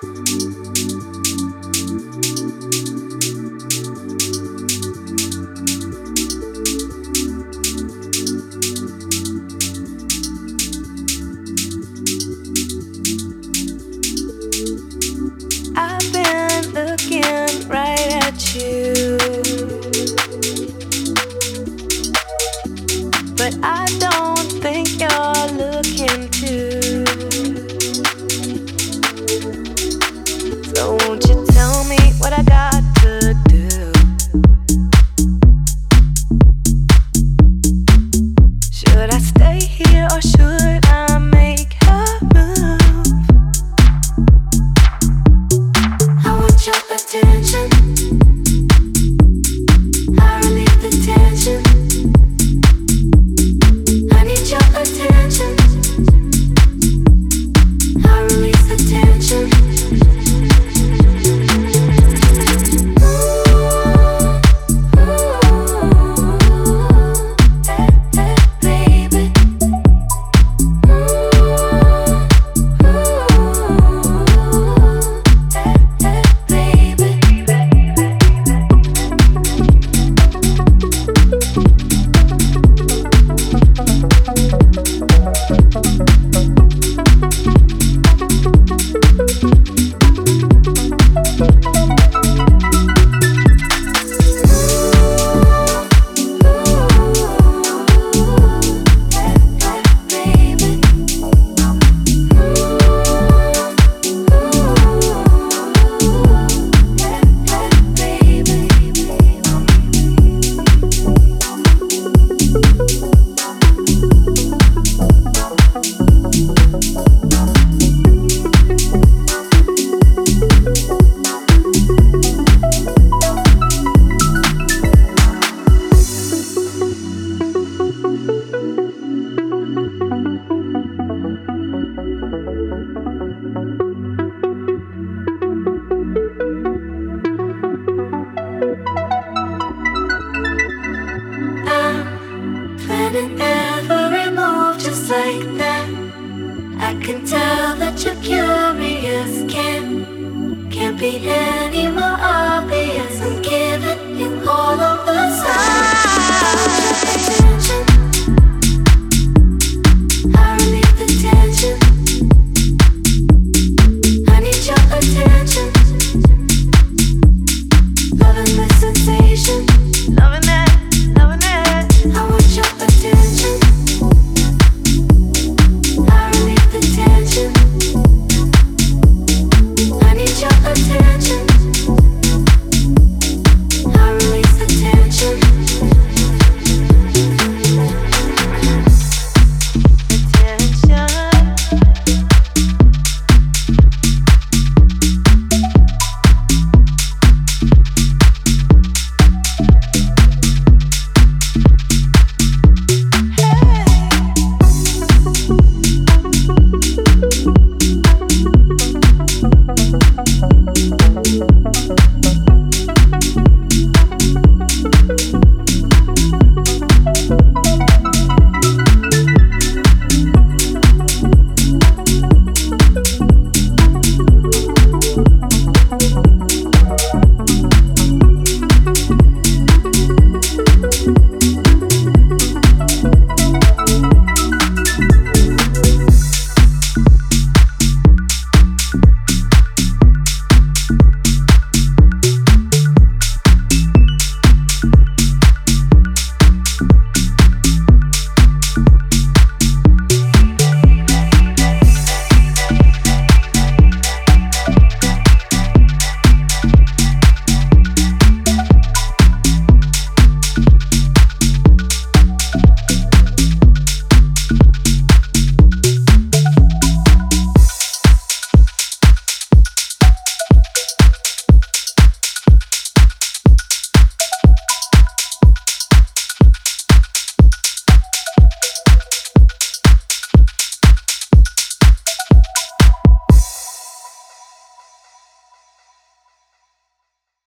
I've been looking right at you, but I don't think you're looking too. So won't you tell me what I got to do? Should I stay here or should I make a move? I want your attention. I relieve the tension. I need your attention. I release the tension. Planning every move just like that. I can tell that you're curious. Can't be any more